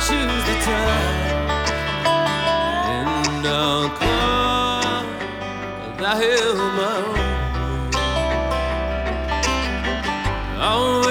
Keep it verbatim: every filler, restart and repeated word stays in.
choose the time, and I'll come the hill my own.